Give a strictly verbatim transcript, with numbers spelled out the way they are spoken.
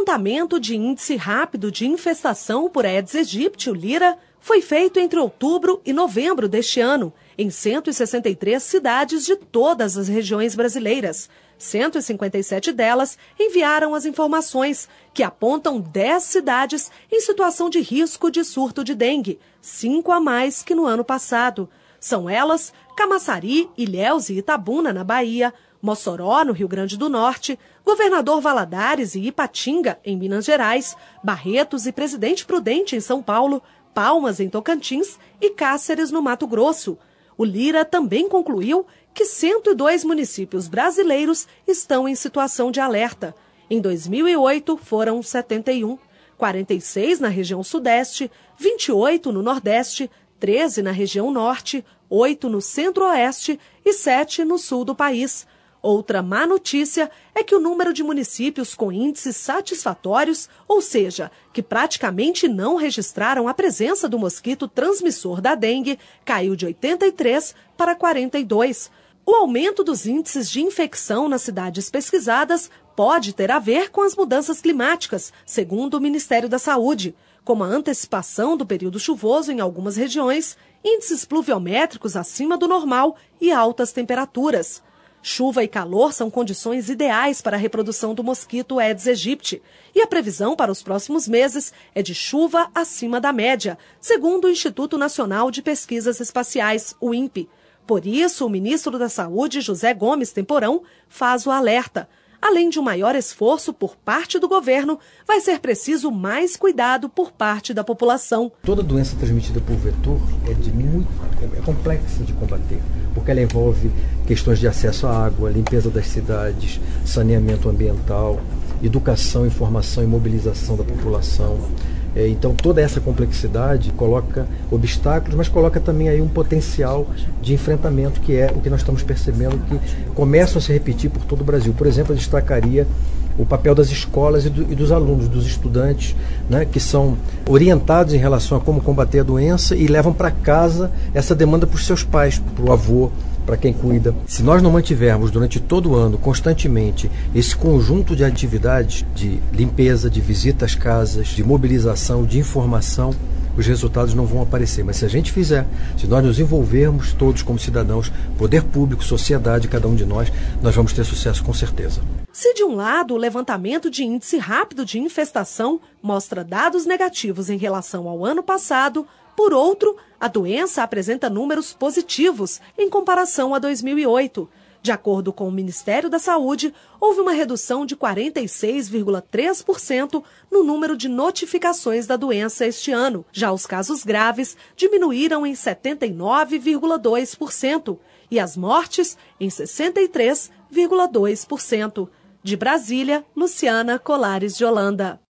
levantamento de índice rápido de infestação por Aedes aegypti, o LIRA, foi feito entre outubro e novembro deste ano, em cento e sessenta e três cidades de todas as regiões brasileiras. cento e cinquenta e sete delas enviaram as informações, que apontam dez cidades em situação de risco de surto de dengue, cinco a mais que no ano passado. São elas Camaçari, Ilhéus e Itabuna, na Bahia, Mossoró, no Rio Grande do Norte, Governador Valadares e Ipatinga, em Minas Gerais, Barretos e Presidente Prudente, em São Paulo, Palmas, em Tocantins e Cáceres, no Mato Grosso. O LIRA também concluiu que cento e dois municípios brasileiros estão em situação de alerta. Em dois mil e oito, foram setenta e um, quarenta e seis na região sudeste, vinte e oito no nordeste, treze na região norte, oito no centro-oeste e sete no sul do país. Outra má notícia é que o número de municípios com índices satisfatórios, ou seja, que praticamente não registraram a presença do mosquito transmissor da dengue, caiu de oitenta e três para quarenta e dois. O aumento dos índices de infecção nas cidades pesquisadas pode ter a ver com as mudanças climáticas, segundo o Ministério da Saúde, como a antecipação do período chuvoso em algumas regiões, índices pluviométricos acima do normal e altas temperaturas. Chuva e calor são condições ideais para a reprodução do mosquito Aedes aegypti, e a previsão para os próximos meses é de chuva acima da média, segundo o Instituto Nacional de Pesquisas Espaciais, o INPE. Por isso, o ministro da Saúde, José Gomes Temporão, faz o alerta. Além de um maior esforço por parte do governo, vai ser preciso mais cuidado por parte da população. Toda doença transmitida por vetor é, de muito, é complexa de combater, porque ela envolve questões de acesso à água, limpeza das cidades, saneamento ambiental, educação, informação e mobilização da população. É, então toda essa complexidade coloca obstáculos, mas coloca também aí um potencial de enfrentamento, que é o que nós estamos percebendo que começam a se repetir por todo o Brasil. Por exemplo, eu destacaria o papel das escolas e, do, e dos alunos, dos estudantes, né, que são orientados em relação a como combater a doença e levam para casa essa demanda para os seus pais, para o avô, para quem cuida. Se nós não mantivermos durante todo o ano, constantemente, esse conjunto de atividades de limpeza, de visita às casas, de mobilização, de informação, os resultados não vão aparecer. Mas se a gente fizer, se nós nos envolvermos todos como cidadãos, poder público, sociedade, cada um de nós, nós vamos ter sucesso com certeza. Se de um lado o levantamento de índice rápido de infestação mostra dados negativos em relação ao ano passado, por outro, a doença apresenta números positivos em comparação a dois mil e oito. De acordo com o Ministério da Saúde, houve uma redução de quarenta e seis vírgula três por cento no número de notificações da doença este ano. Já os casos graves diminuíram em setenta e nove vírgula dois por cento e as mortes em sessenta e três vírgula dois por cento. De Brasília, Luciana Colares de Holanda.